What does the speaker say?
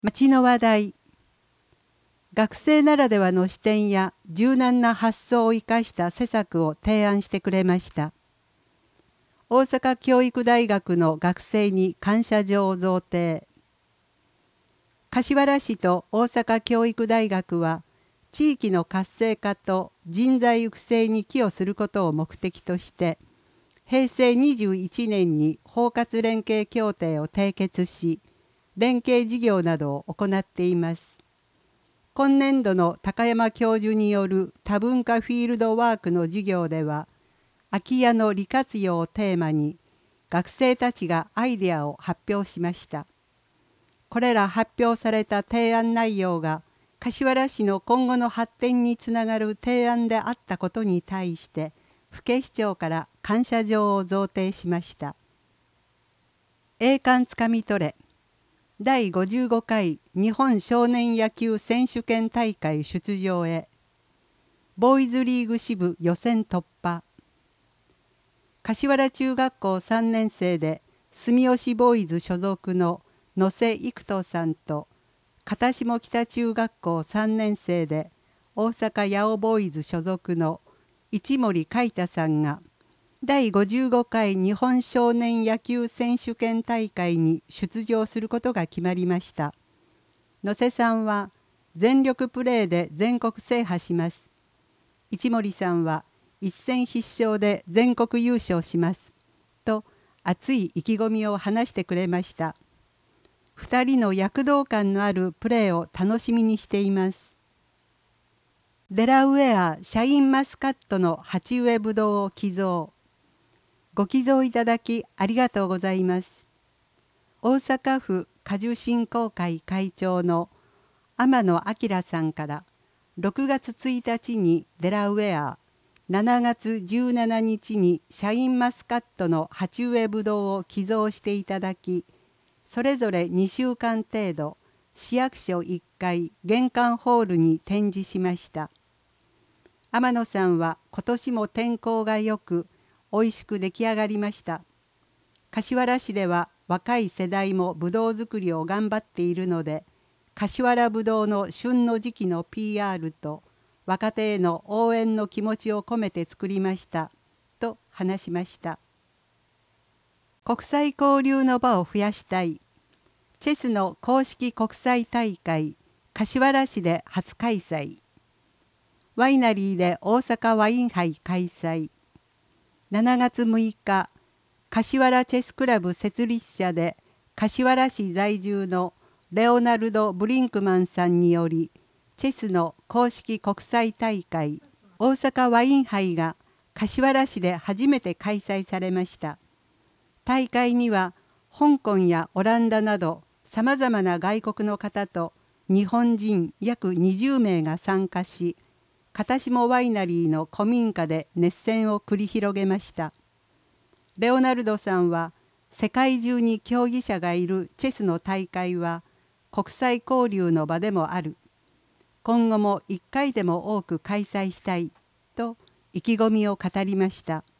町の話題。学生ならではの視点や柔軟な発想を生かした施策を提案してくれました。大阪教育大学の学生に感謝状を贈呈。柏原市と大阪教育大学は地域の活性化と人材育成に寄与することを目的として平成21年に包括連携協定を締結し、連携事業などを行っています。今年度の高山教授による多文化フィールドワークの授業では、空き家の利活用をテーマに学生たちがアイデアを発表しました。これら発表された提案内容が柏原市の今後の発展につながる提案であったことに対して、府警視庁から感謝状を贈呈しました。栄冠つかみ取れ。第55回日本少年野球選手権大会出場へ。ボーイズリーグ支部予選突破。柏原中学校3年生で住吉ボーイズ所属の野瀬育人さんと、片下北中学校3年生で大阪八尾ボーイズ所属の市森海太さんが第55回日本少年野球選手権大会に出場することが決まりました。野瀬さんは全力プレーで全国制覇します。市森さんは一戦必勝で全国優勝します。と熱い意気込みを話してくれました。2人の躍動感のあるプレーを楽しみにしています。デラウェアシャインマスカットの鉢植えぶどうを寄贈。ご寄贈いただきありがとうございます。大阪府果樹振興会会長の天野明さんから6月1日にデラウェア、7月17日にシャインマスカットの鉢植えぶどうを寄贈していただき、それぞれ2週間程度、市役所1階玄関ホールに展示しました。天野さんは今年も天候が良く、美味しく出来上がりました。柏原市では若い世代もぶどう作りを頑張っているので、柏原ぶどうの旬の時期の PR と若手への応援の気持ちを込めて作りましたと話しました。国際交流の場を増やしたい。チェスの公式国際大会柏原市で初開催。ワイナリーで大阪ワイン杯開催。7月6日、柏原チェスクラブ設立者で柏原市在住のレオナルド・ブリンクマンさんにより、チェスの公式国際大会大阪ワイン杯が柏原市で初めて開催されました。大会には香港やオランダなどさまざまな外国の方と日本人約20名が参加し、片下ワイナリーの古民家で熱戦を繰り広げました。レオナルドさんは、世界中に競技者がいるチェスの大会は国際交流の場でもある。今後も1回でも多く開催したいと意気込みを語りました。